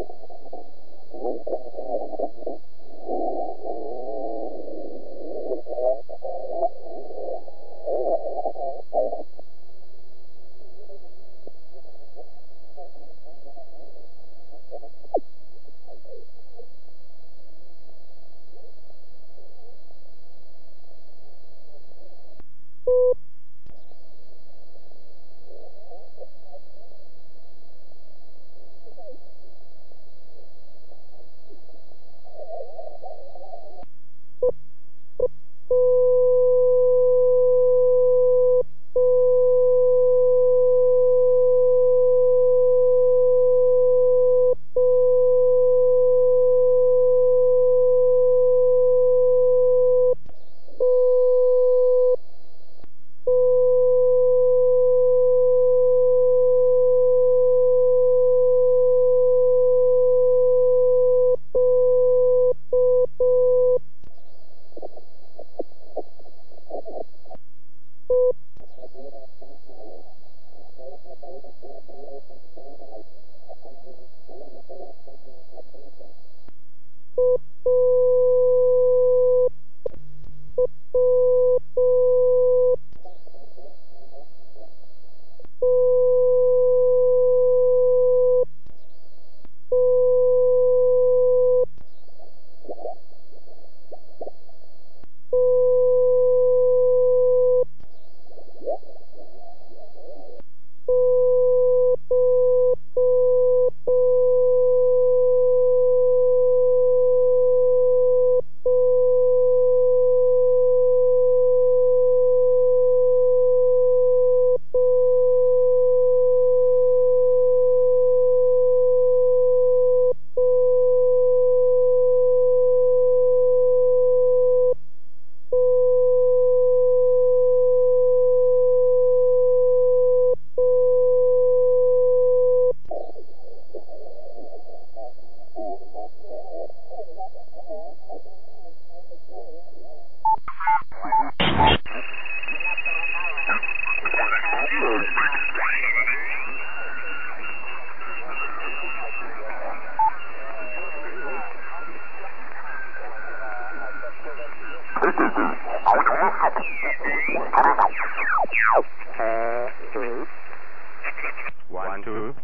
One, two.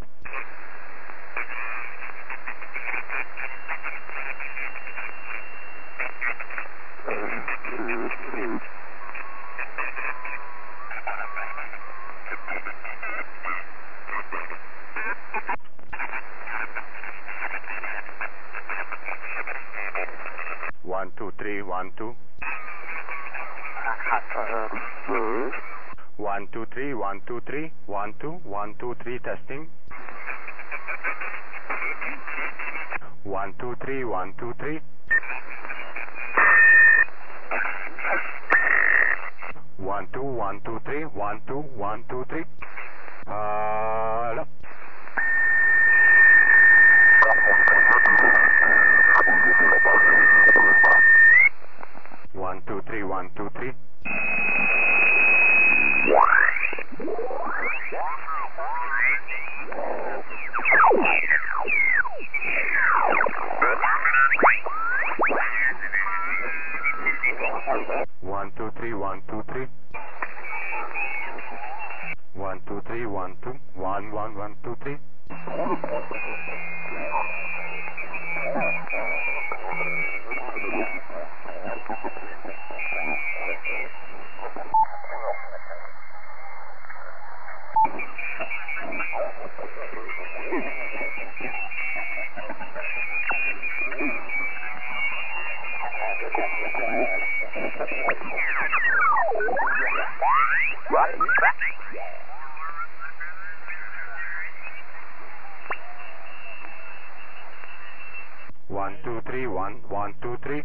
One, two, three, 1, 2. 1, 2, 3, 1, 2, 3, 1, 2, 1, 2, 3, testing. 1, 2, 3, 1, 2, 3. 1, 2, 1, 2, 3, 1, 2, 1, 2, 3. Hello. 1, 2, 3, 1, 2, 3. 1, 2, 3, 1, 2, 3. 1, 2, 3, 1, 2, 1, 1, 1, 2, 3. 1, 2, 3, 1, 1, 2, 3.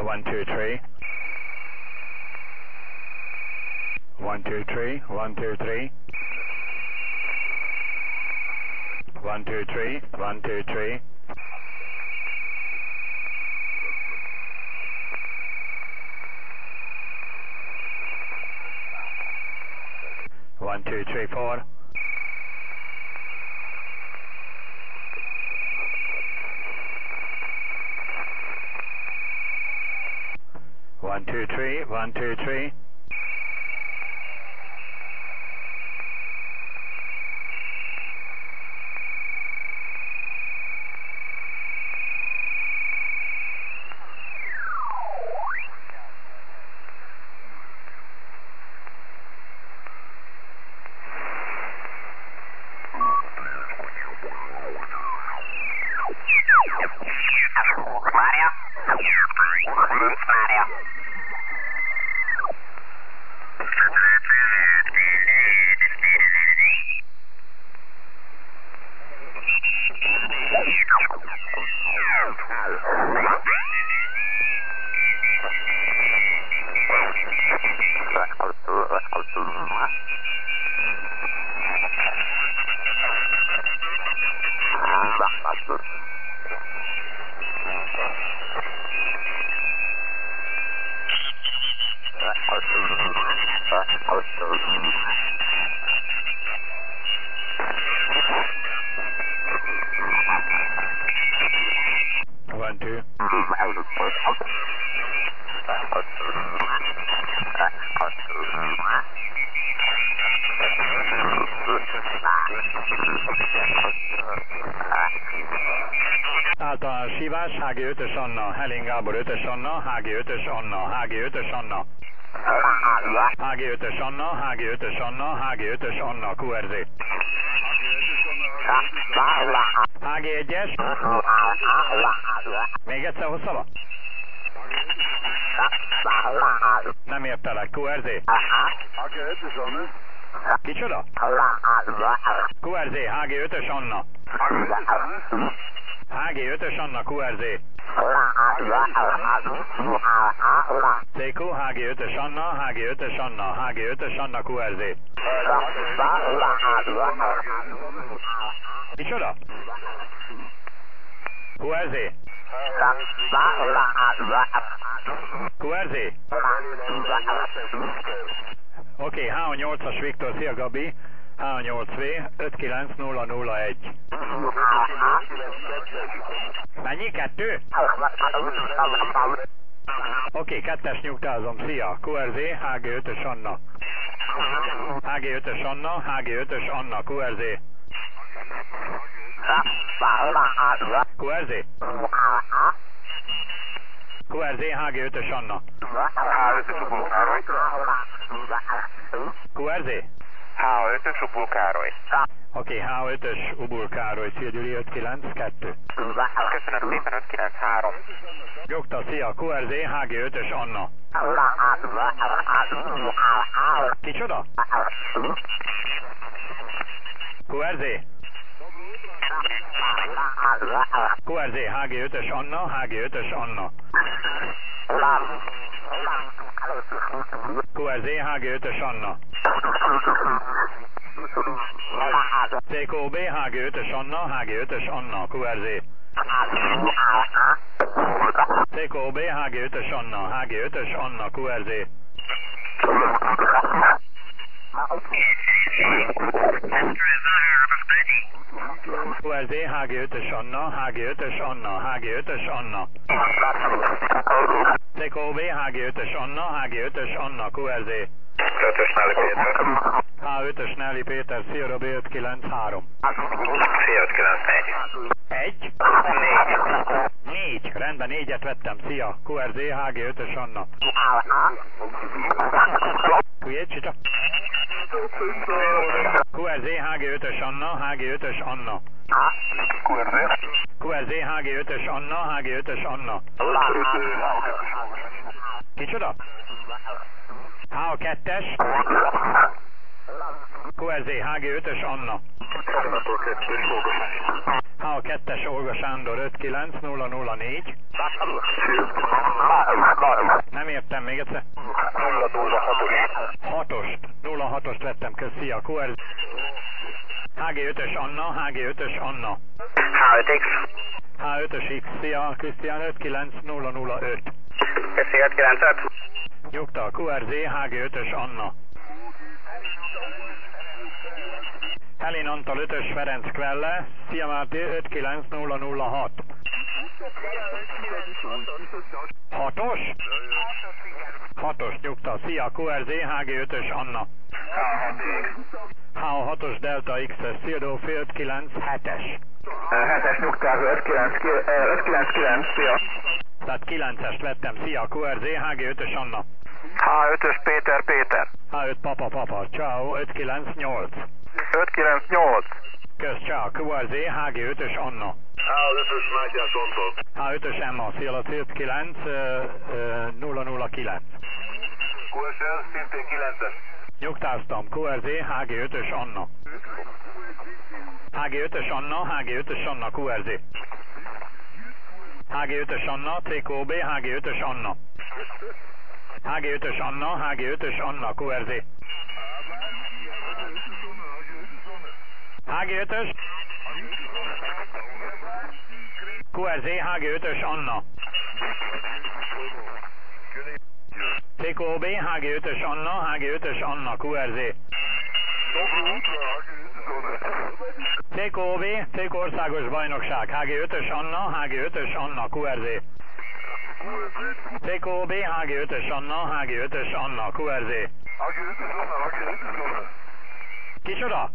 1, 2, 3. 1, 2, 3. 1, 2, 3. 1, 2, 3. 1, 2, 3. 1, 2, 3, 4. 1, 2, 3. 1, 2, 3. 1, 2. Általános hívás, HG5-ös Anna, Helén Gábor 5-ös Anna, HG5-ös Anna, HG5-ös Anna. HG5-ös Anna, HG5-ös Anna, HG5-ös Anna, QRZ. HG1-es. Még egyszer hosszabb? Nem értelek, QRZ. Kicsoda? QRZ, HG5-ös Anna. HG5-ös Anna, QRZ. CQ, HG5-ös Anna, HG5-ös Anna, HG5-ös Anna, QRZ. Micsoda? QRZ? QRZ? Oké, H8-as Viktor, szia Gabi. H8V 59001. Mennyi? 2? Oké, 2-es nyugtázom, szia. QRZ, HG5-ös Anna. HG5-ös Anna, HG5-ös Anna, QRZ. QRZ? QRZ, HG5-ös Anna. QRZ? H5-ös Ubul Károly. Oké, H5-ös Ubul Károly, szia Gyuri 592. Köszönöm szépen, 593. Jogta, szia, QRZ, HG5-ös Anna. Kicsoda? QRZ? QRZ, HG5-ös Anna, HG5-ös Anna. QRZ, HG5-ös Anna. CQB, HG5-ös Anna, HG5-ös Anna, QRZ. CQB, HG5-ös Anna, HG5-ös Anna, QRZ. QRZ, HG5-ös Anna, HG5-ös Anna, HG5-ös Anna. CQB, HG5-ös Anna, HG5-ös Anna, QRZ. H5-ös Nelly Péter, szia Robi 593. Szia 594. 1? 4. Rendben, 4-et vettem, szia. QRZ, HG5-ös Anna. Hülyét, csak. QRZ, HG5-ös Anna, HG5-ös Anna. QRZ, HG5-ös Anna, HG5-ös Anna. Kicsoda? H2-es. QRZ, HG5-ös Anna. H2-es Olga Sándor 59004. Nem értem még egyszer. 6-ost. 06-ost vettem, kösz, szia, QR. HG5-ös Anna, HG5-ös Anna. H5X. H5-ös X, szia, Krisztián 59005. Köszi, 595. Nyugta, QRZ, HG5-ös Anna. Helén Antal 5-ös Ferenc Kvelle, szia Márti 59006. 6-os? 6-os, nyugta, szia, QRZ, HG5-ös Anna. H6-os Delta XS, szia Dófi 597-es. 7-es nyugta, 599, szia. Tehát 9-est vettem, szia, QRZ, HG5-ös Anna. H5-ös Péter. H5 Papa, ciao, 598. 598. Kösz, ciao, QRZ, HG5-ös Anna. H5-ös Mátyás Antal. H5-ös Emma, szia Laci 59009. QSL szintén 9-es. Nyugtáztam, QRZ, HG5-ös Anna. HG5-ös Anna, HG5-ös Anna, QRZ. HG5-ös Anna, CQB, HG5-ös Anna. HG5-ös Anna, HG5-ös Anna, QRZ. HG5-ös QRZ, HG5-ös Anna. CQB, HG5-ös Anna, HG5-ös Anna, QRZ. CQB, CQ Országos Bajnokság, HG5-ös Anna, HG5-ös Anna, QRZ. CQB, HG5-ös Anna, HG5-ös Anna, QRZ. Kicsoda?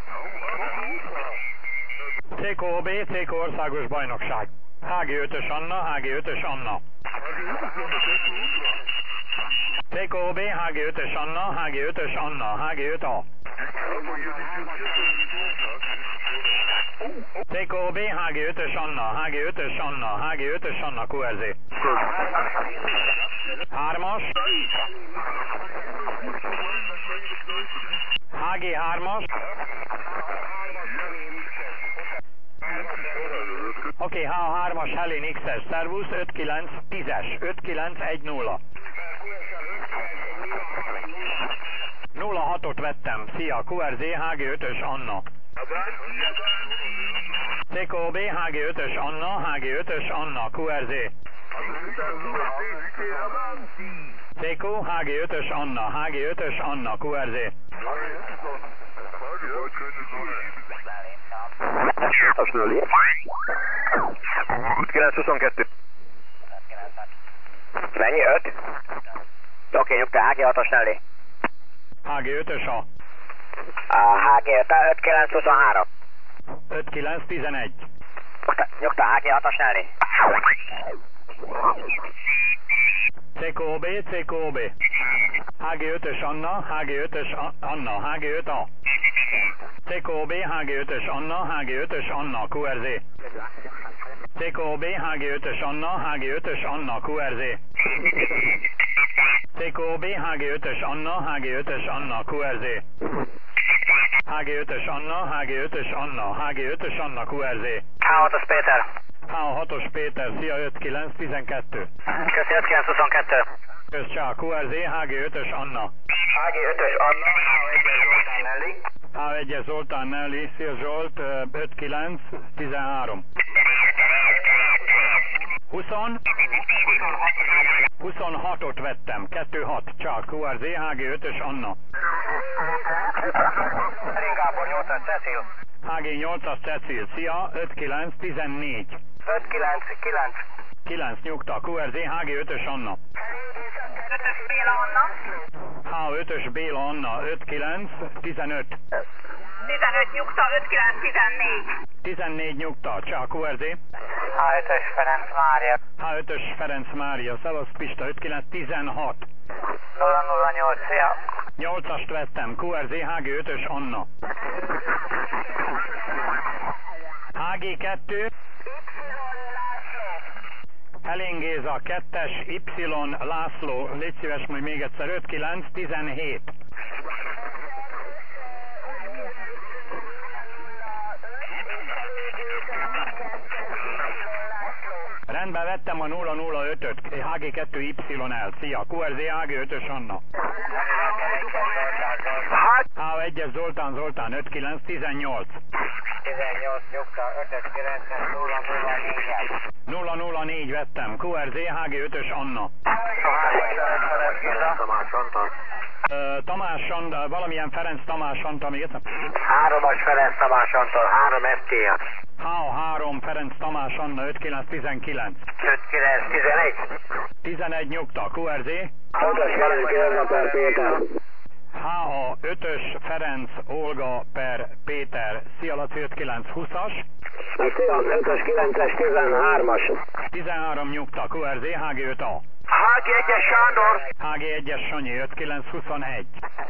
CQB, CQ Országos Bajnokság. HG5-ös Anna, HG5-ös Anna. CQB, HG5-ös Anna, HG5-ös Anna, HG5A. CQB, HG5-ös Anna, HG5-ös Anna, HG5-ös Anna, QRZ. 3-as. HG3-as. Oké, H3-as Helén XS, Servus 5910-es, 5910. 06-ot vettem, szia, QRZ, HG5-ös Anna. CQB, HG5-ös Anna, HG5-ös Anna, QRZ. CQ, HG5-ös Anna, HG5-ös Anna, QRZ. 922. Mennyi? 5? Oké, nyugta, HG6-os Nelly. HG5-ös A. HG5, 5923. 5911. Nyugta, HG6-os Nelly. CQB, CQB. HG5-ös Anna, HG5-ös Anna, HG5A. CQB, HG5-ös Anna, HG5-ös Anna, QRZ. CQB, HG5-ös Anna, HG5-ös Anna, QRZ. CQB, HG5-ös Anna, HG5-ös Anna, QRZ. HG5-ös Anna, HG5-ös Anna, HG5-ös Anna, QRZ. H6-os Péter. H6-os Péter, szia 5912. Köszi, 5922. Kösz, csá, QRZ, HG5-ös Anna. HG5-ös Anna, H1-es Zoltán Nelly, szia Zsolt, 5913. 26-ot vettem, 26, csá, QRZ, HG5-ös Anna. Gábor, 8-as Cecil. HG8-as Cecil, szia, 5914. 599. 9 nyugta, QRZ, HG5-ös Anna. 5-ös Béla Anna. H5-ös Béla Anna, 5915. 15 nyugta, 5914. 14 nyugta, csá, QRZ. H5-ös Ferenc Mária. H5-ös Ferenc Mária, szevasz Pista, 5916. 008, szia. 8-ast vettem, QRZ, HG5-ös Anna. HG2. Helén Géza, 2-es, Y László, légy szíves, majd még egyszer, 5917. Rendben, vettem a 005-öt, HG2YL. Szia, QRZ, HG5-ös Anna. H1-es Zoltán, 59, 18. 18 nyugta, 5-es 9-es 004 vettem, QRZ, HG5-ös Anna. Tamás Antal, valamilyen Ferenc Tamás Antal, még egyszer? 3-as Ferenc Tamás Antal, 3 FTA. H3 Ferenc Tamás Anna, 5919. 5911. 11 nyugta, QRZ. 5-ös Ferenc Olga per Péter. HA 5-ös Ferenc Olga per Péter, Szia Laci 5920-as. Szia, 5-ös 9-es 13-as. 13 nyugta, QRZ, HG5A. HG1-es Sándor. HG1-es Sanyi, 5921.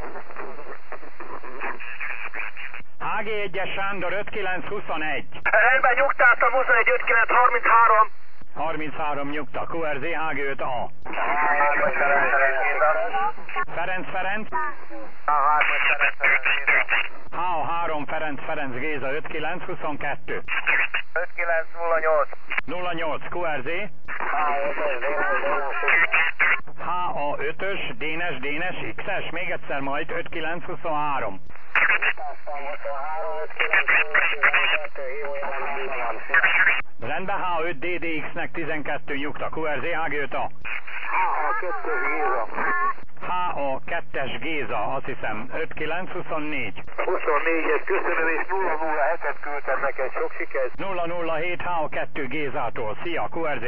HG1-es Sándor, 5921. Rendben, nyugtáltam, 21 59 33. 33 nyugta, QRZ, HG5A. Ferenc Ferenc. H3 Ferenc Ferenc Géza, 5922. 5908. 08 QRZ. HA 5-ös Dénes Dénes X-es, még egyszer majd 5923. Rendben, H5 DDX-nek 12 nyugta, QRZ, HG5A. HA 2-es Géza, azt hiszem, 5924. 24-es, köszönöm, és 007-et küldtem neked, sok sikert. 007 HA2 Gézától, szia, QRZ.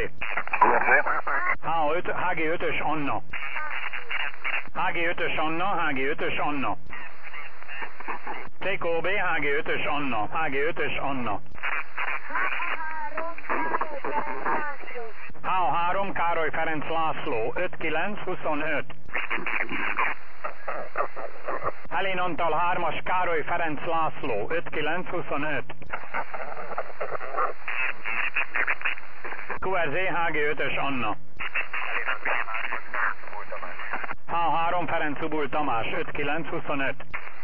H5, HG5-ös Anna. HG5-ös Anna, HG5-ös Anna. TKOB, HG5-ös Anna, HG5-ös Anna. H3 Károly Ferenc László, 5925. Helén Antal 3-as Károly Ferenc László, 5925. QRZ, HG5-ös Anna. H3 Ferenc Ubul Tamás, 5925.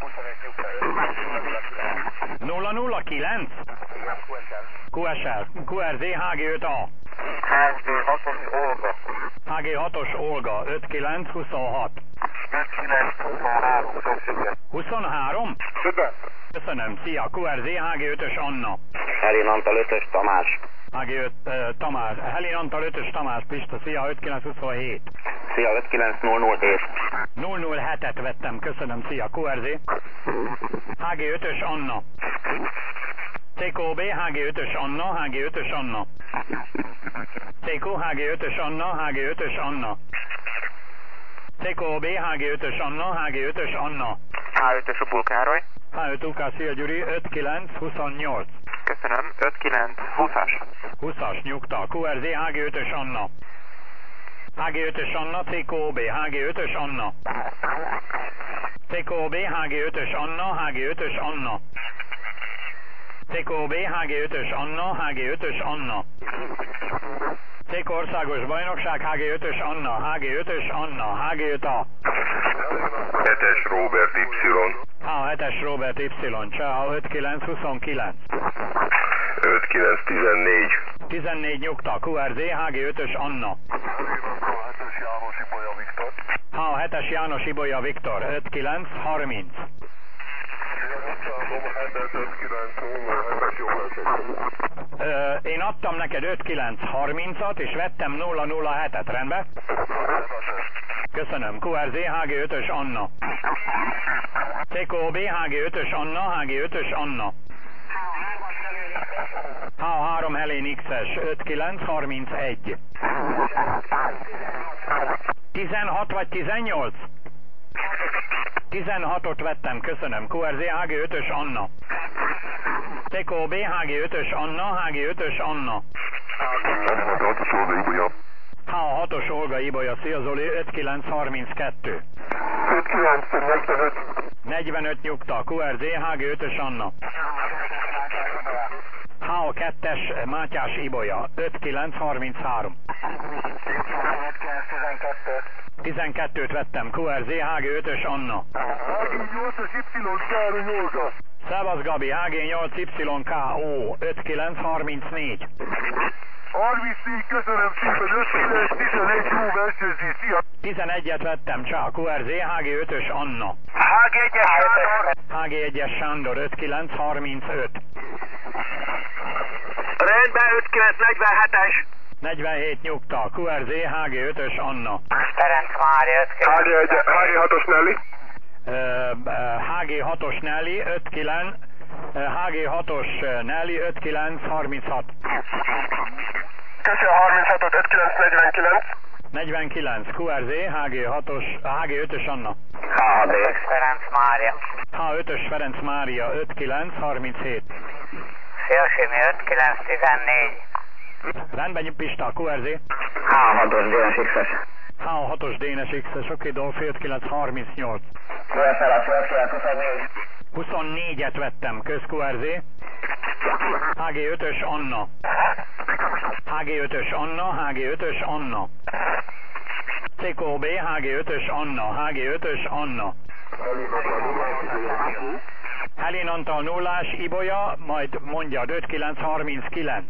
009? QSL. QRZ, HG5A. HG6-os Olga. HG6-os Olga, 5926. 5923, sok sikert. 23? Igen. Köszönöm, szia, QRZ, HG5-ös Anna. Helén Antal 5-ös Tamás. HG5 Tamás, Helén Antal 5-ös Tamás, Pista, szia, 5927. Szia, 59007. 007-et vettem, köszönöm, szia, QRZ. HG5-ös Anna. TKOB, HG5-ös Anna, HG5-ös Anna. TK, HG5-ös Anna, HG5-ös Anna. TKOB, HG5-ös Anna, HG5-ös Anna. H5-ös Ubul Károly. H5 UK, szia Gyuri, 5928. Köszönöm, 5920-as. 20-as nyugta, QRZ, HG5-ös Anna. HG5-ös Anna, TKOB, HG5-ös Anna. TKOB, HG5-ös Anna, HG5-ös Anna. TKOB, HG5-ös Anna, HG5-ös Anna. TK Országos Bajnokság, HG5-ös Anna, HG5-ös Anna, HG5A. 7-es Robert Y. H7-es Robert Y, Cseh, 5929. 5914. 14 nyugta, QRZ, HG5-ös Anna. H7-es János Ibolya Viktor, 5930. Én adtam neked 5930-at, és vettem 007-et, rendben? Köszönöm, QRZ, HG5-ös Anna. TKOB, HG5-ös Anna, HG5-ös Anna. H3 Helén X-es, 5931. 16 vagy 18? 16-ot vettem, köszönöm. QRZ, HG5-ös Anna. TKOB, HG5-ös Anna, HG5-ös Anna. H6-os Olga Ibolya, szia Zoli, 5932. 5945. 45 nyugta, QRZ, HG5-ös Anna. H2-es Mátyás Ibolya, 5933. 12-t vettem, QRZ, HG5-ös Anna. HG8-as Y. Károly Olga. Szevasz Gabi, HG8YKO, 5934. 34, köszönöm szépen, 5-9, 11, jó versenyzés, szia! 11-et vettem, csá, QRZ, HG5-ös Anna. HG1-es Sándor. HG1-es Sándor, 5-9, 35. Rendben, 5-9-47-es. 47 nyugta, QRZ, HG5-ös Anna. Ferenc Mária, 5-9. HG6-os Nelly. HG6-os Nelly, 5-9, HG6-os Nelly, 5-9, 36. Köszönöm 36-ot, 5-9-49. 49, QRZ, HG6-os, HG5-ös Anna. H6-X Ferenc Mária. H5-ös Ferenc Mária, 5-9, 37. Szélsimi 5-9-14. Rendben, Pista, QRZ. H6-os DNSX-es. H6-os DNSX-es, oké, Dolfi, 5-9, 38. QSL a 5-9-24. 24-et vettem, köz QRZ. HG5-ös Anna. HG5-ös Anna, HG5-ös Anna. CKB, HG5-ös Anna, HG5-ös Anna. Helin Antal nullás, Ibolya, majd mondjad, 5-9-39.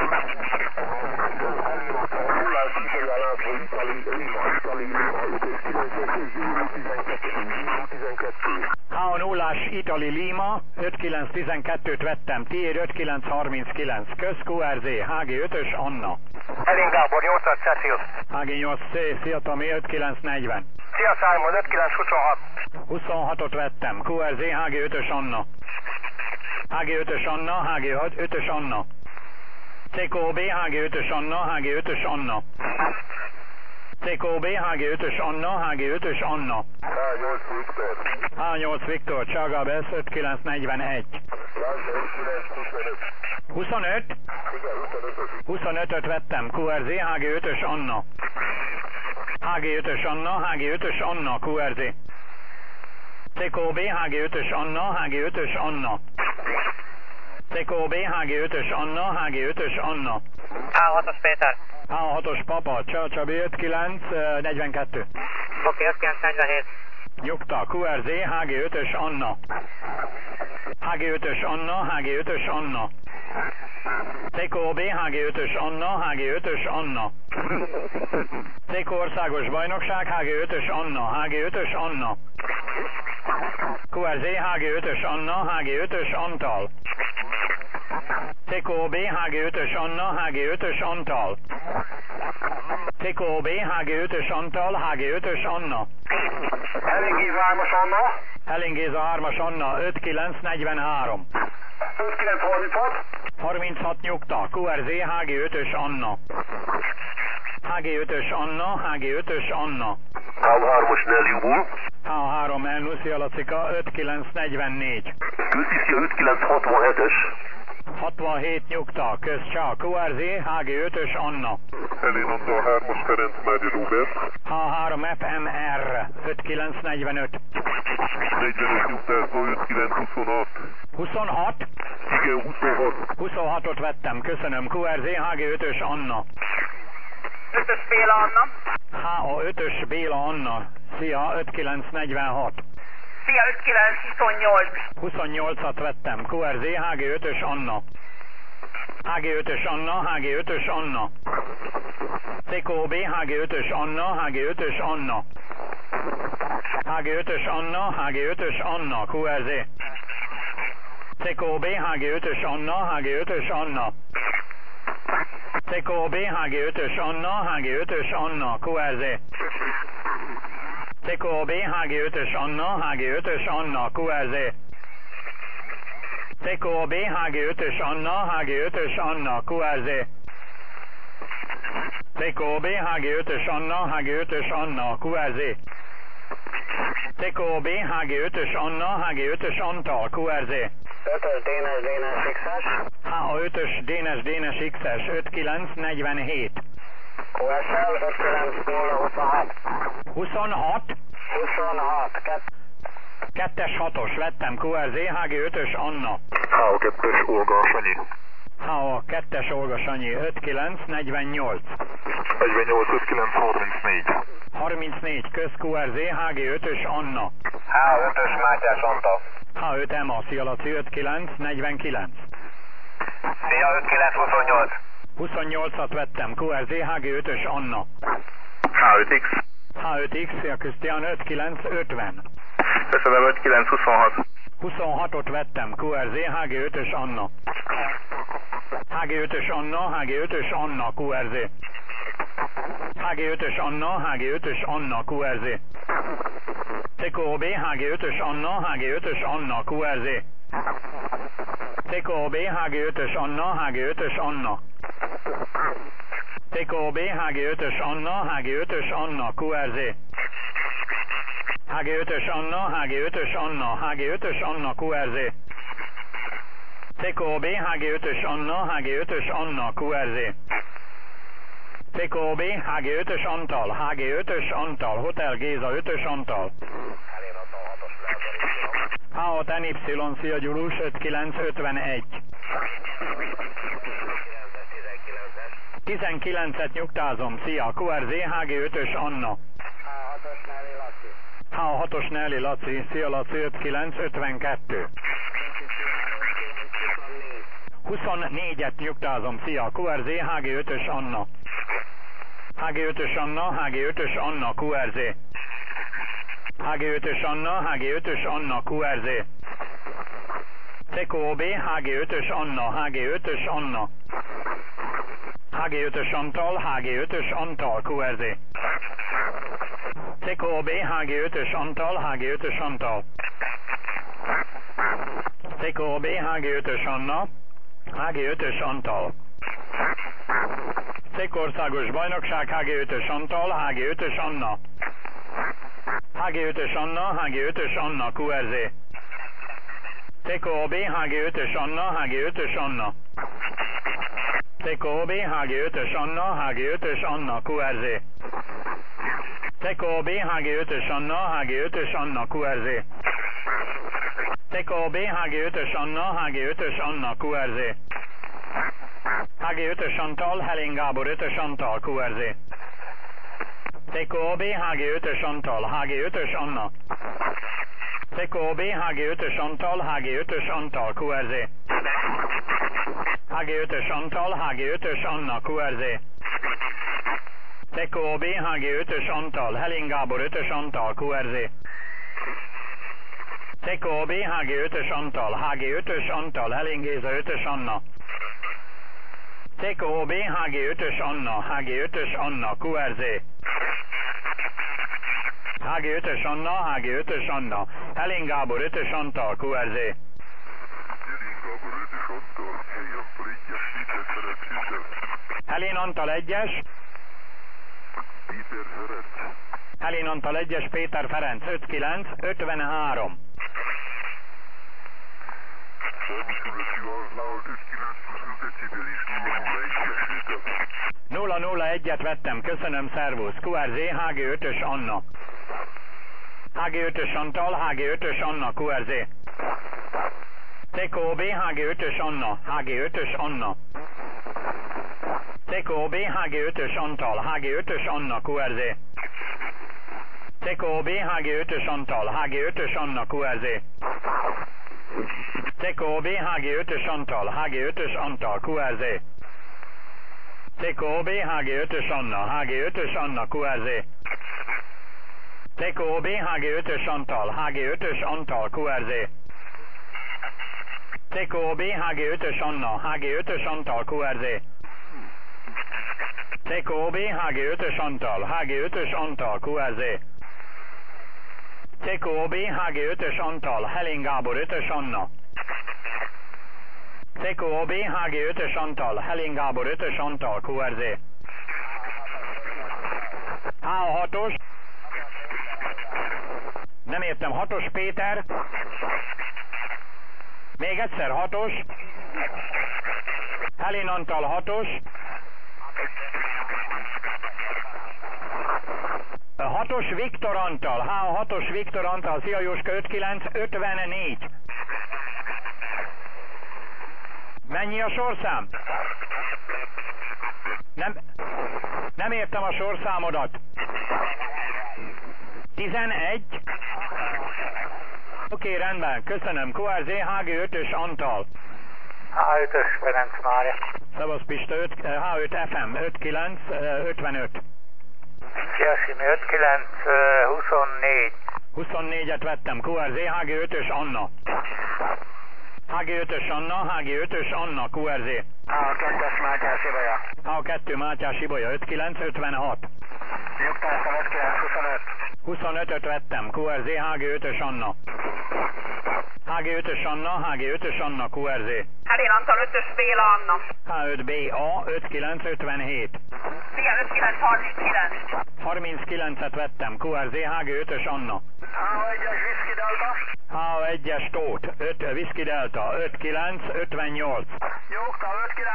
Ha nullás Itali Lima, 5-9-12-t vettem, tiéd 5-9-39. Köz QRZ, HG5-ös Anna. Helin Gábor, 8-as Celsius. HG8C, szia Tomi, 5-9-40. Szia Simon, 5-9-26. 26-ot vettem, QRZ, HG5-ös Anna. HG5-ös Anna, HG5-ös Anna. CKB, HG5-ös Anna, HG5-ös Anna. CKB, HG5-ös Anna, HG5-ös Anna. H8 Viktor. H8 Viktor, Csága Besz, 5-9-41. 25? 25-öt vettem, QRZ, HG5-ös Anna. HG5-ös Anna, HG5-ös Anna, QRZ. CKB, HG5-ös Anna, HG5-ös Anna. CKB, HG5-ös Anna, HG5-ös Anna. H6-os Péter. H6-os Papa, Csabi 5-9-42. Oké, 5-9-47. Nyugta, QRZ, HG5-ös Anna. HG5-ös Anna, HG5-ös Anna. CKB, HG5-ös Anna, HG5-ös Anna. CK Országos Bajnokság, HG5-ös Anna, HG5-ös Anna. QRZ, HG5-ös Anna, HG5-ös Antal. CKB, HG5-ös Anna, HG5-ös Antal. CKB, HG5-ös Antal, HG5-ös Anna. Helingéza 3-as Anna. Helingéza 3-as Anna, 5-9-43. 5-9-36. 36 nyugta, QRZ, HG5-ös Anna. HG5-ös Anna, HG5-ös Anna. H3-os Nelly úr. H3 Elnuszi Alacika, 5-9-44. Kösziszi 5-9-67-es. 67 nyugta, köz csá, QRZ, HG5-ös Anna. Helin Antal 3-as Ferenc Mária Róbert. H3 FMR, 5-9-45. 45 nyugtázó, 5-9-26. 26? Igen, 26. 26-ot vettem, köszönöm, QRZ, HG5-ös Anna. 5-ös Béla Anna. HA5-ös Béla Anna, szia, 5-9-46. Szia, 5-9-28. 28-at vettem, QRZ, HG5-ös Anna. HG5-ös Anna, HG5-ös Anna. CKB, HG5-ös Anna, HG5-ös Anna. HG5-ös Anna, HG5-ös Anna, QRZ. CKB, HG5-ös Anna, HG5-ös Anna. CKB, HG5-ös Anna, HG5-ös Anna, QRZ. CKB, HG5-ös Anna, HG5-ös Anna, QRZ. CKB, HG5-ös Anna, HG5-ös Anna, QRZ. CKB, HG5-ös Anna, HG5-ös Anna, QRZ. CKB, HG5-ös Anna, HG5-ös Antal, QRZ. 5-ös Dénes Dénes X-es. H5-ös Dénes Dénes X-es, 5-9-47. QSL 5-9-26. 26? 26. 2-es 6-os vettem, QRZ, HG5-ös Anna. H2-es Olga Sanyi. H2-es Olga Sanyi, 5-9-48. 48, 5-9-34. 34, köz QRZ, HG5-ös Anna. H5-ös Mátyás Antal. H5 Emma, Szialaci, 5-9-49. Szia, 5-9-28. 28-at vettem, QRZ, HG5-ös Anna. H5X. H5X, szia Krisztián, 5950. Köszönöm, 5926. 26-ot vettem, QRZ, HG5-ös Anna. HG5-ös Anna, HG5-ös Anna, QRZ. HG5-ös Anna, HG5-ös Anna, QRZ. TKOB, HG5-ös Anna, HG5-ös Anna, QRZ. TKOB, HG5-ös Anna, HG5-ös Anna. TKOB, HG5-ös Anna, HG5-ös Anna, QRZ. HG5-ös Anna, HG5-ös Anna, HG5-ös Anna, QRZ. TKOB, HG5-ös Anna, HG5-ös Anna, QRZ. TKOB, HG5-ös Antal, HG5-ös Antal, Hotel Géza 5-ös Antal. H6NY, szia Gyulus, 5951. 19-et nyugtázom, szia, QRZ, HG5-ös Anna. H6-os Nelly Laci, szia Laci, 5952. 24-et nyugtázom, szia, QRZ, HG5-ös Anna. HG5-ös Anna, HG5-ös Anna, QRZ. HG5-ös Anna, HG5-ös Anna, QRZ. TKOB, HG5-ös Anna, HG5-ös Anna. HG5-ös Antal, HG5-ös Antal, QRZ. TKOB, HG5-ös Antal, HG5-ös Antal. TKOB, HG5-ös Anna, HG5-ös Antal. Országos Bajnokság, HG5-ös Antal, HG5-ös Anna. HG5-ös Anna, HG5-ös Anna, QRZ. TKOB, HG5-ös Anna, HG5-ös Anna. TKOB, HG5-ös Anna, HG5-ös Anna, QRZ. TKOB, HG5-ös Anna, HG5-ös Anna, QRZ. TKOB, HG5-ös Anna, HG5-ös Anna, QRZ. HG5-ös Antal, Helén Gábor 5-ös Antal, QRZ. TKOB, HG5-ös Antal, HG5-ös Anna. TKOB, HG5-ös Antal, HG5-ös Antal, QRZ. HG5-ös Antal, HG5-ös Anna, QRZ. TKOB, HG5-ös Antal, Helén Gábor 5-ös Antal, QRZ. TKOB, HG5-ös Antal, HG5-ös Antal, Helén Géza 5-ös Anna. TKOB, HG5-ös Anna, HG5-ös Anna, QRZ. HG5-ös Anna, HG5-ös Anna, Helén Gábor 5-ös Antal, QRZ. Helén Antal 1-es. Helén Antal 1-es, Péter Ferenc 5953. 001-et vettem, köszönöm, szervusz. QRZ, HG5-ös Anna. HG5-ös Antal, HG5-ös Anna, QRZ. TKOB, HG5-ös Anna, HG5-ös Anna. TKOB, HG5-ös Antal, HG5-ös Anna, QRZ. TKOB, HG5-ös Antal, HG5-ös Anna, QRZ. TKOB, HG5-ös Antal, HG5-ös Antal, QRZ. TKOB, HG5-ös Anna, HG5-ös Anna, QRZ. TKOB, HG5-ös Antal, HG5-ös Antal, QRZ. TKOB, HG5-ös Anna, HG5-ös Antal, QRZ. TKOB, HG5-ös Antal, HG5-ös Antal, QRZ. TKOB, HG5-ös Antal, Helén Gábor 5-ös Anna. TKOB, HG5-ös Antal, Helén Gábor 5-ös Antal, QRZ. H6-os. Nem értem, 6-os Péter. Még egyszer 6-os. Helén Antal 6-os. 6-os Viktor Antal, H6-os Viktor Antal, szia Jóska 5954. Mennyi a sorszám? Nem értem a sorszámodat. 11. Oké, rendben, köszönöm. QRZ, HG5-ös Antal. H5-ös Ferenc Mária. Szevasz Pista, H5 FM 5955. Kiasimi 59 24. 24-et vettem, QRZ, HG5-ös Anna. HG5-ös Anna, HG5-ös Anna, QRZ. H2-es Mátyás Ibolya. H2 Mátyás Ibolya 5956. Nyugtáztam 5925. 25-öt vettem, QRZ, HG5-ös Anna. HG5-ös Anna, HG5-ös Anna, QRZ. Helén Antal 5-ös Béla Anna. H5BA 5957. Szia 5939. 39-et vettem, QRZ, HG5-ös Anna. H1-es Whisky Delta. H1-es Tóth, 5 Whisky Delta 5958. Nyugta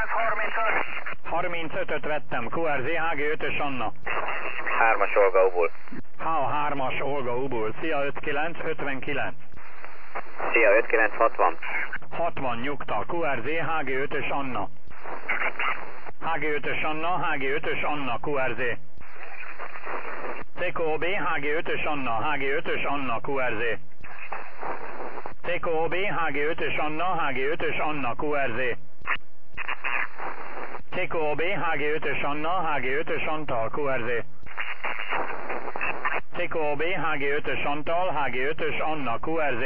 5935. 35-öt vettem, QRZ, HG5-ös Anna. 3-as Olga Ubul. H3-as Olga Ubul, szia 5959. Szia 5960. 60 nyugta, QRZ, HG5-ös Anna. HG5-ös Anna, HG5-ös Anna, QRZ. CKOB, HG5-ös Anna, HG5-ös Anna, QRZ. CKOB, HG5-ös Anna, HG5-ös Anna, QRZ. CKOB, HG5-ös Anna, HG5-ös Antal, QRZ. CKOB, HG5-ös Antal, HG5-ös Anna, QRZ.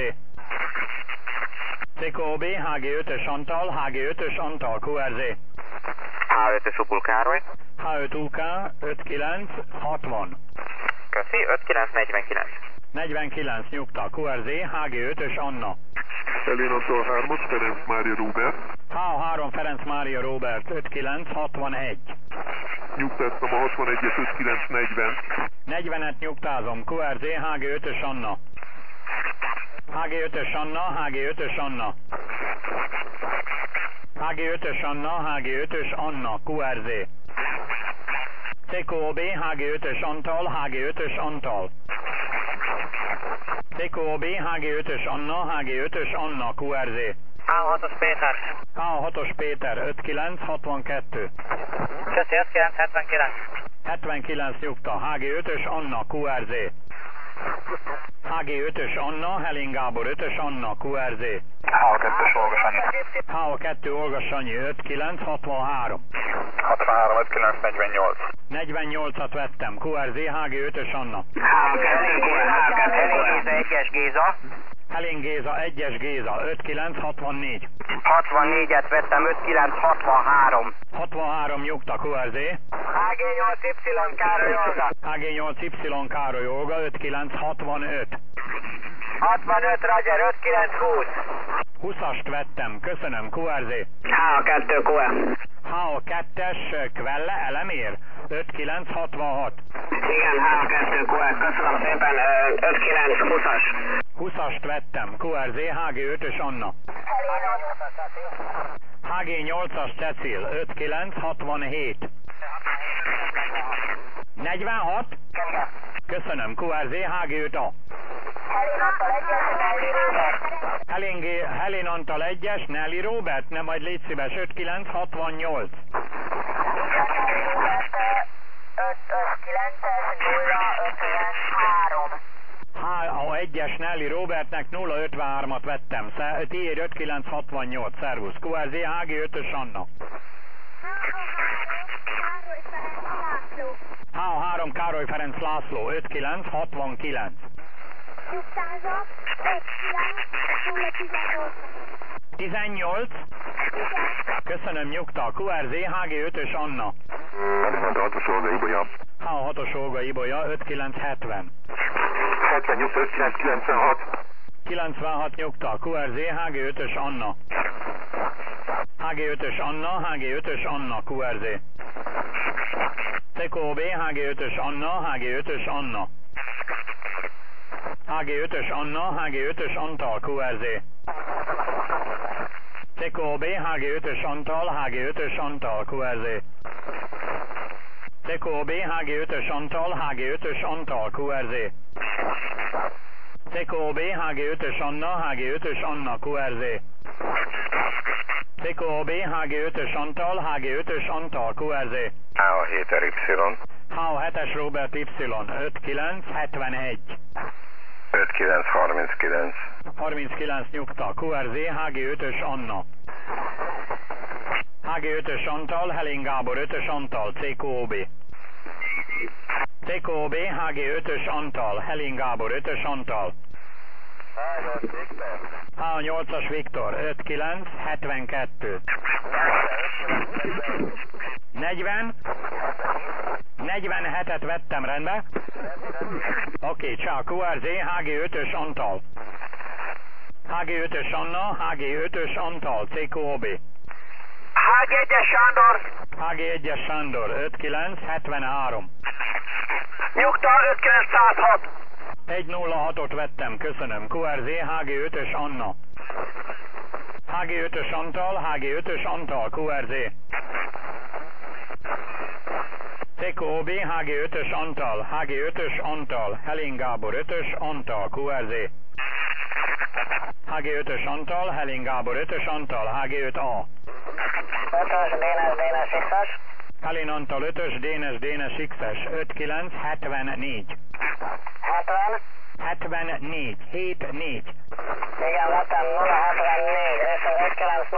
CKOB, HG5-ös Antal, HG5-ös Antal, QRZ. H5-ös Ubul Károly. H5 UK 5960. Köszi 5949. 49 nyugta, QRZ, HG5-ös Anna. Helén Antal 3-as Ferenc Mária Róbert. H3 Ferenc Mária Róbert 5961. Nyugtáztam a 61-es 5940. 40-et nyugtázom, QRZ, HG5-ös Anna. HG5-ös Anna, HG5-ös Anna. HG5-ös Anna, HG5-ös Anna, QRZ. CKOB, HG5-ös Antal, HG5-ös Antal. CKOB, HG5-ös Anna, HG5-ös Anna, QRZ. H6-os Péter. H6-os Péter 5962. Köszi 5979. 79 nyugta, HG5-ös Anna, QRZ. HG5-ös Anna, Helén Gábor 5-ös Anna, QRZ. H2-es Olga Sanyi. H2 Olga Sanyi 5963. 63 5948. 48-at vettem, QRZ, HG5-ös Anna. H2 Helén Géza 1-es Géza. Helén Géza 1-es Géza 5964. 64-et vettem 5963. 63 nyugta, QRZ. HG8Y Károly Olga. HG8Y Károly Olga 5965. 65 Roger 5920. 20-ast vettem, köszönöm, QRZ. H2 QE. H2-es Kvelle Elemér 5966. Igen, H2 QE. Köszönöm szépen. 5920-as. 20-ast vettem, QRZ, HG5-ös Anna. HG8-as Cecil 5967. 46? Köszönöm, QRZ, HG5A. Helén Antal 1-es, Nelly Robert, nem majd légy szíves, 5968. 1-es Nelly Robertnek 053-at vettem, tiéd 5968, szervusz, QRZ, HG5-ös Anna. H3 Károly Ferenc László 5969. 18? Köszönöm nyugta, QRZ, HG5-ös Anna. H6-os Olga Ibolya. H6-os Olga Ibolya 5970. 70 nyugta 5996. 96 nyugta, QRZ, HG5-ös Anna. HG5-ös Anna, HG5-ös Anna, QRZ. CKOB, HG5-ös Anna, HG5-ös Anna. HG5-ös Anna, HG5-ös Antal, QRZ. CKOB, HG5-ös Antal, HG5-ös Antal, QRZ. CKOB, HG5-ös Antal, HG5-ös Antal, QRZ. CKOB, HG5-ös Anna, HG5-ös Anna, QRZ. CKOB, HG5-ös Antal, HG5-ös Antal, QRZ. H7Y. H7-es Robert Y, 5971. 5939. 39 nyugta, QRZ, HG5-ös Anna. HG5-ös Antal, Helin Gábor 5-ös Antal, CQOB. CQOB, HG5-ös Antal, Helin Gábor 5-ös Antal. H8-as Viktor, 5-9, 72. 40. 47-et vettem, rendben? Oké, csá, QRZ, HG5-ös Antal. HG5-ös Anna, HG5-ös Antal, CQOB. HG1-es Sándor. HG1-es Sándor, 5-9, 73. Nyugta, 5-9, 106. 106-ot vettem, köszönöm. QRZ, HG5-ös Anna. HG5-ös Antal, HG5-ös Antal, QRZ. CQOB, HG5-ös Antal, HG5-ös Antal, Helin Gábor 5-ös Antal, QRZ. HG5-ös Antal, Helin Gábor 5-ös Antal, HG5A. 5-ös, DNS, X-es. Helin Antal 5-ös, DNS, X-es, 5-9, 74. 70. 74, 7-4. Igen, vettem 074, és az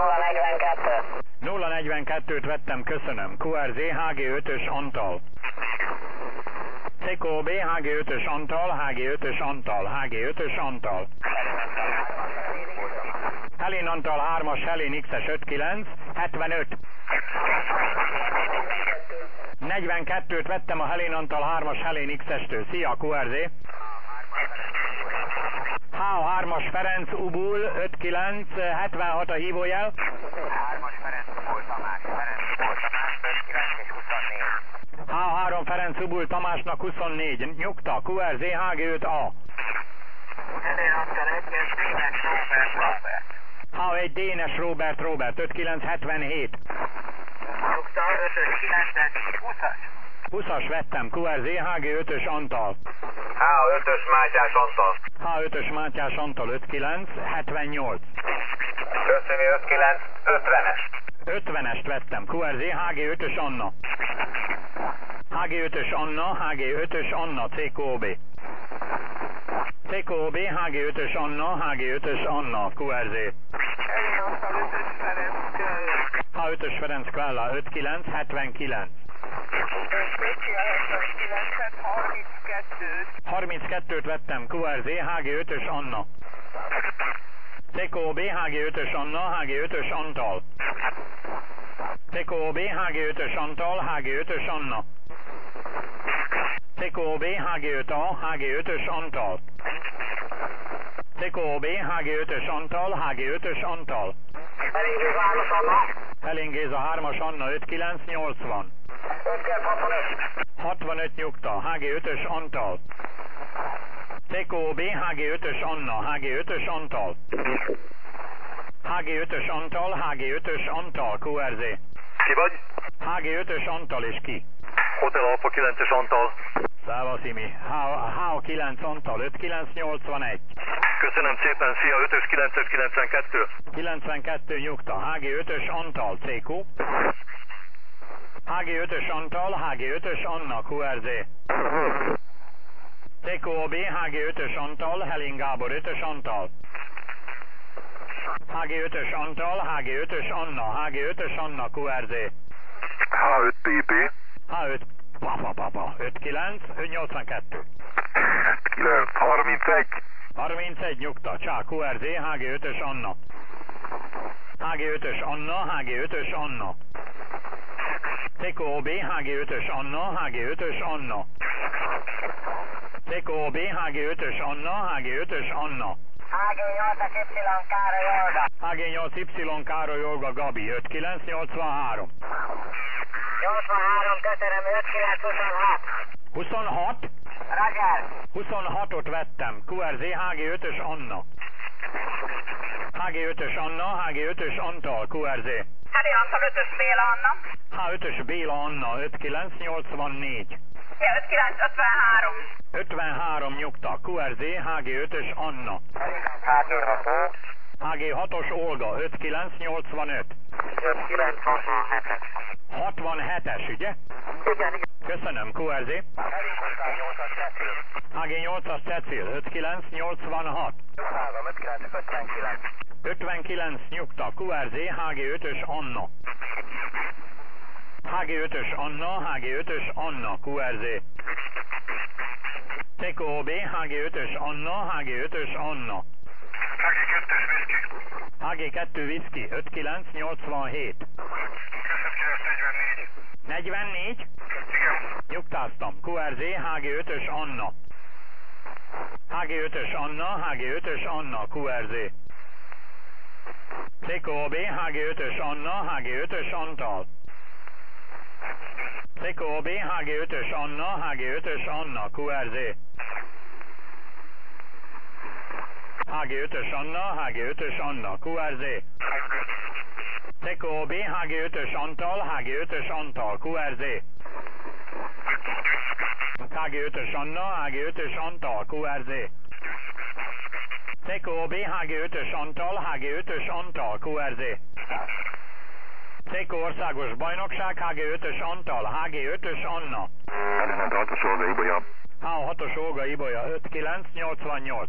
59042. 042-t vettem, köszönöm. QRZ, HG5-ös Antal. CQOB, HG5-ös Antal, HG5-ös Antal, HG5-ös Antal. Helin Antal 3-as, Helin X-es 5-9, 75. 42-t vettem a Helin Antal 3-as, Helin X-estől. Szia, QRZ. H3-as Ferenc Ubul 5-9, 76 a hívójel. 3-as Ferenc Ubul Tamás, 5-9 és 24. H3 Ferenc Ubul Tamásnak 24. Nyugta, QRZ, HG5A. Helin Antal 1-es, Dénes Robert. H1 Dénes Robert 5-9, 77. Nyugta, 5-ös, 9-es, 20-as. 20-as vettem, QRZ, HG5-ös Antal. H5-ös Mátyás Antal. H5-ös Mátyás Antal 5-9, 78. Köszöni 5-9, 50-es. 50-est vettem, QRZ, HG5-ös Anna. HG5-ös Anna, HG5-ös Anna, CQOB. CQOB, HG5-ös Anna, HG5-ös Anna, QRZ. H5-ös Ferenc Kválla 5-9, 79. 32-t vettem, QRZ, HG5-ös Anna. CQOB, HG5-ös Anna, HG5-ös Antal. CQOB, HG5-ös Antal, HG5-ös Anna. CQOB, HG5A, HG5-ös Antal. CQOB, HG5-ös Antal, HG5-ös Antal. Helin Géza 3-as Anna 5-9, 80. 65 nyugta, HG5-ös Antal. CQOB, HG5-ös Anna, HG5-ös Antal. HG5-ös Antal, HG5-ös Antal, QRZ. Ki vagy? HG5-ös Antal és ki? Hotel Alfa 9-es Antal. Szávasz Imi. H9 Antal 5-9-81. Köszönöm szépen, szia, 5-ös 9-es 92. 92 nyugta, HG5-ös Antal, CQ. HG5-ös Antal, HG5-ös Anna, QRZ. CQOB, HG5-ös Antal, Helin Gábor 5-ös Antal. HG5-ös Antal, HG5-ös Anna, HG5-ös Anna, QRZ. H5 PP. H5, 5-9, 82. 9, 31. 31 nyugta, csá, QRZ, HG5-ös Anna. HG5-ös Anna, HG5-ös Anna. CQOB, HG5-ös Anna, HG5-ös Anna. CQOB, HG5-ös Anna, HG5-ös Anna. HG8-Y Károly Olga. HG8Y Károly Olga Gabi, 5-9-83. 83, köszönöm, 5-9-26. 26? Roger. 26-ot vettem, QRZ, HG5-ös Anna. HG5-ös Anna, HG5-ös Antal, QRZ. Helin Antal 5-ös Béla Anna. H5-ös Béla Anna, 5-9-84. 5-9-53. 53 nyugta, QRZ, HG5-ös Anna. HG6. HG6-os Olga, 5985. 5967-es. 67-es, ugye? Igen, igen. Köszönöm, QRZ. HG8-as Cecil, 5986. 59 nyugta, QRZ, HG5-ös Anna. HG5-ös Anna, HG5-ös Anna, QRZ. TKOB, HG5-ös Anna, HG5-ös Anna. HG2 Whisky, 5987. 44? Nyugtáztam. QRZ, HG5-ös Anna. HG5-ös Anna, HG5-ös Anna, QRZ. TKOB, HG5-ös Anna, HG5-ös Antal. TKOB, HG5-ös Anna, HG5-ös Anna, QRZ. HG5-ös Anna, HG5-ös Anna, QRZ. TKOB, HG5-ös Antal, HG5-ös Antal, QRZ. HG5-ös Anna, HG5-ös Antal, QRZ. TKOB, HG5-ös Antal, HG5-ös Antal, QRZ. TK Országos Bajnokság, HG5-ös Antal, HG5-ös Anna. H6-os Olga Ibolya, 5988.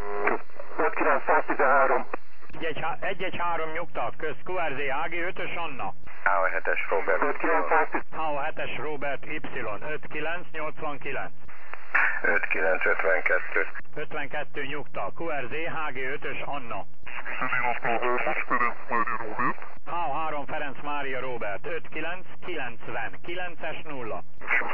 5913. 113 nyugta, köz QRZ, HG5-ös Anna. H7-es Robert. H7-es Robert Y, 5989. 5952. 52 nyugta, QRZ, HG5-ös Anna. H3 Ferenc Mária Robert, 5990, 9-es 0.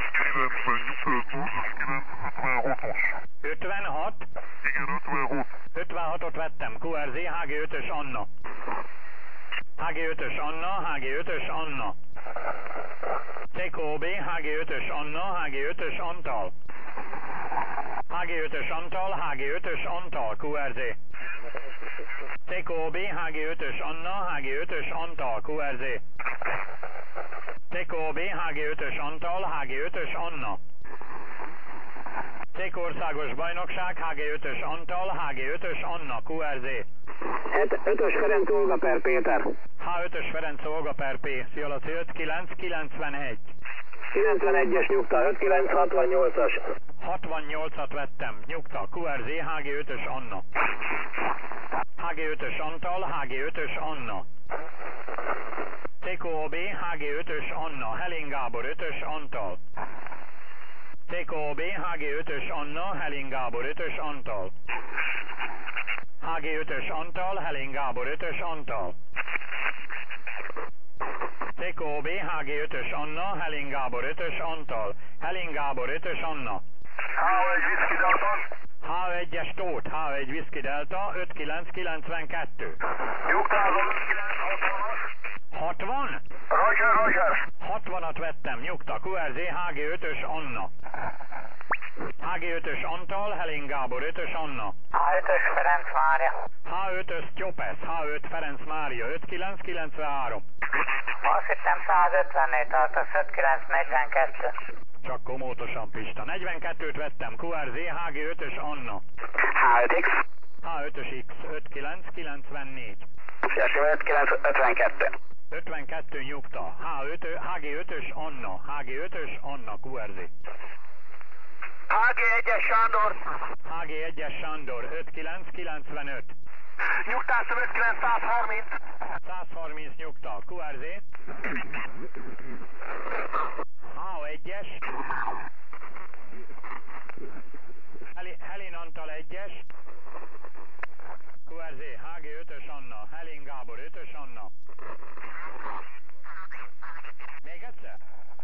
56? Igen, 56. 56-ot vettem, QRZ, HG5-ös Anna. HG5-ös Anna, HG5-ös Anna. TKOB, HG5-ös Anna, HG5-ös Antal. HG5-ös Antal, HG5-ös Antal, QRZ. TKOB, HG5-ös Anna, HG5-ös Antal, QRZ. TKOB, HG5-ös Antal, HG5-ös Anna. TK Országos Bajnokság, HG5-ös Antal, HG5-ös Anna, QRZ. 5-ös Ferenc Olga per Péter. H5-ös Ferenc Olga per P, Szialaci 5991. 91-es nyugta, 5968-as. 68-at vettem, nyugta, QRZ, HG5-ös Anna. HG5-ös Antal, HG5-ös Anna. TKOB, HG5-ös Anna, Helin Gábor 5-ös Antal. TKOB, HG5-ös Anna, Helin Gábor 5-ös Antal. HG5-ös Antal, Helin Gábor 5-ös Antal. TKOB, HG5-ös Anna, Helin Gábor 5-ös Antal. Helin Gábor 5-ös Anna. H1-es Tóth, H1 Whisky Delta, 5992. 60? Roger. 60-at vettem, nyugta, QRZ, HG5-ös Anna. HG5-ös Antal, Helin Gábor 5-ös Anna. H5-ös Ferenc Mária. H5-ös Tyopesz, H5 Ferenc Mária, 5993. Azt hittem 150-nél tartasz, 5942. Csak komótosan, Pista. 42-t vettem, QRZ, HG5-ös Anna. H5X. H5-ös X, 5994. 5952. 52 nyugta, HG5-ös Anna, HG5-ös Anna, QRZ. HG1-es Sándor. HG1-es Sándor, 5995. Nyugtáztam 5930. 130 nyugta, QRZ. H1-es. Helin Antal 1-es. QRZ, HG5-ös Anna, Helin Gábor 5-ös Anna. Még egyszer?